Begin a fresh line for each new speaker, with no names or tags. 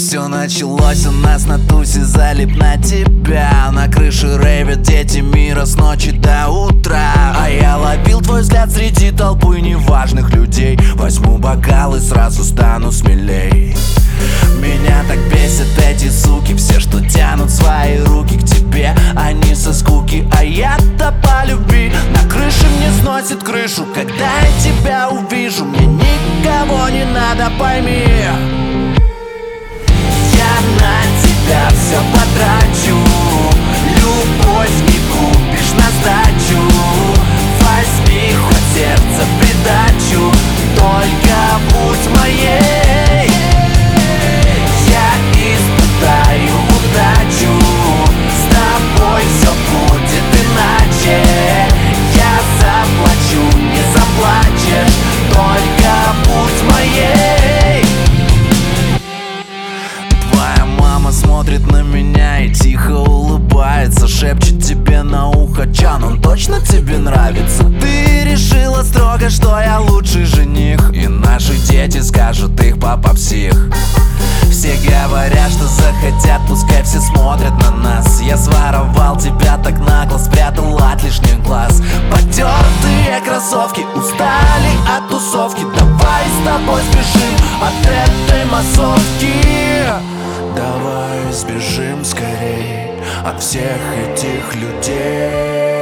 Все началось у нас на тусе, залип на тебя. На крыше рейвят дети мира с ночи до утра. А я ловил твой взгляд среди толпы неважных людей. Возьму бокал и сразу стану смелей. Меня так бесят эти суки, все, что тянут свои руки к тебе. Они со скуки, а я-то по любви. На крыше мне сносит крышу, когда я тебя увижу. Мне никого не надо, пойми. Я на тебя все потрачу. Любовь не купишь на сдачу. Возьми хоть сердце в придачу, только будь моей. Я испытаю удачу, с тобой все будет иначе. Я заплачу, не заплачешь, только будь моей. Твоя мама смотрит на меня и тихо улыбается, шепчет тебе на ухо: Чан, он точно тебе нравится? Ты решила строго, что я лучший жених, и наши дети скажут, их папа псих. Все говорят, что захотят, пускай все смотрят на нас. Я своровал тебя так нагло, спрятал от лишних глаз. Потертые кроссовки устали от тусовки. Давай с тобой сбежим от этой массовки. Давай сбежим скорей от всех этих людей.